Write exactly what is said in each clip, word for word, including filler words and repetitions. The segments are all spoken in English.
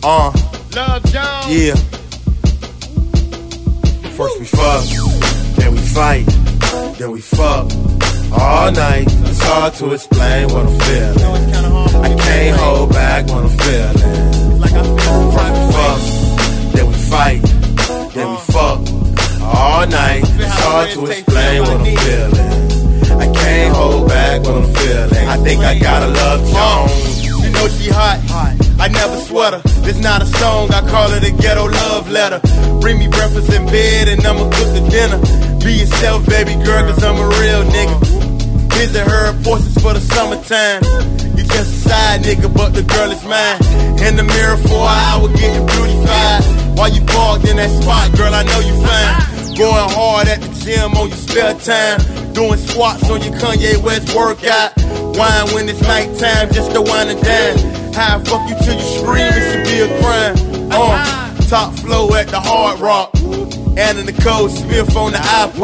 Uh, Love Jones. yeah. First we fuck, then we fight, then we fuck all night. It's hard to explain what I'm feeling. I can't hold back what I'm feeling. First we fuck, then we fight, then we fuck all night. It's hard to explain what I'm feeling. I can't hold back what I'm feeling. I think I gotta love Jones. You know she hot, I never sweat her. This not a song, I call it a ghetto love letter. Bring me breakfast in bed and I'ma cook the dinner. Be yourself, baby girl, cause I'm a real nigga. His and her forces for the summertime. You just a side nigga, but the girl is mine. In the mirror for an hour getting beautified. While you parked in that spot, girl, I know you fine. Going hard at the gym on your spare time. Doing squats on your Kanye West workout. Wine when it's nighttime, just to wine and dine. How I fuck you till you scream, it should be a crime. Uh, top flow at the Hard Rock. Anna Nicole Smith on the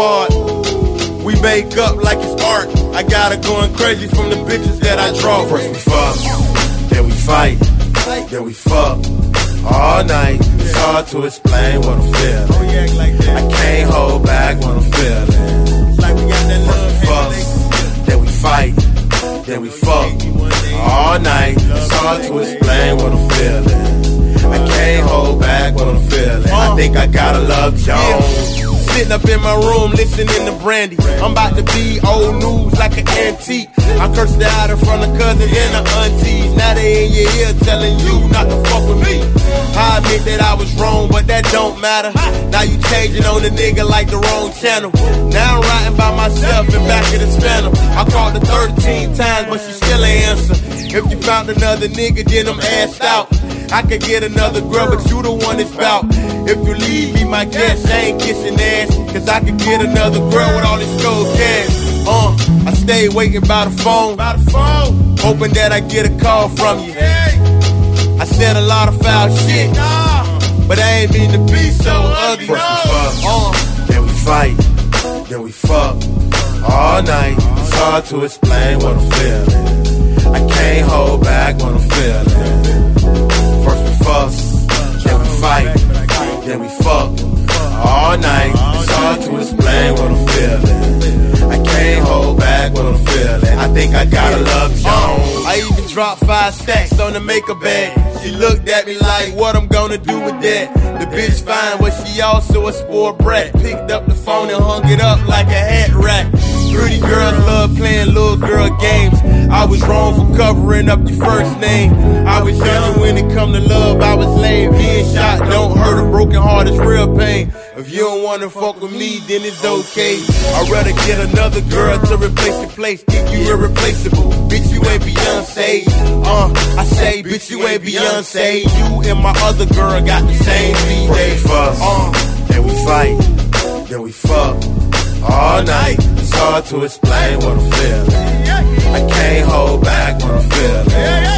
iPod. We make up like it's art. I got her going crazy from the bitches that I draw. First we fuck, then we fight, then we fuck all night. It's hard to explain what I'm feeling. I can't hold back what I'm feeling. First we fuck, then we fight, then we fuck all night. It's hard to explain what I'm feeling. I can't hold back what I'm feeling. I think I gotta love Jones. Sitting up in my room listening to Brandy. I'm about to be old news like an antique. I cursed her out in front of cousins and her aunties. Now they in your ear telling you not to fuck with me. I admit that I was wrong, but that don't matter. Now you changing on the nigga like the wrong channel. Now I'm riding by myself in back of the Phantom. I called her thirteen times, but she still ain't answer. If you found another nigga, then I'm assed out. I could get another girl, but you the one that's bout. If you leave me, my guess, I ain't kissing ass. Cause I could get another girl with all this cold cash. Uh, I stay waiting by the phone, by the phone, hoping that I get a call from you. I said a lot of foul shit, but I ain't mean to be so ugly. First we fuck, uh, then we fight, then we fuck all night. It's hard to explain what I'm feeling. I can't hold back what I'm feeling. First we fuck, then we fight, then we fuck all night. It's hard to explain what I'm feeling. I can't hold back what I'm feeling. I think I gotta love Jones. I even dropped five stacks on the makeup bag. She looked at me like, what I'm gonna do with that? The bitch fine, but she also a sport brat. Picked up the phone and hung it up like a hat rack. Pretty girls love playing little girl games. I was wrong for covering up your first name. I was young when it come to love, I was lame. Being shot don't hurt, a broken heart is real pain. If you don't wanna fuck with me, then it's okay. I'd rather get another girl to replace your place. Think you irreplaceable, bitch, you ain't Beyonce. Uh, I say, bitch, you ain't Beyonce. You and my other girl got the same B-Day. First we fuck, uh, then we fight, then we fuck all night. It's hard to explain what I'm feeling. I can't hold back what I'm feeling.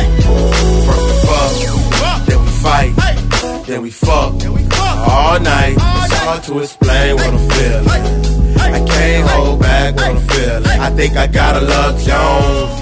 First we fuck, then we fight, then we fuck all night. It's hard to explain what I'm feeling. I can't hold back what I'm feeling. I think I gotta love Jones.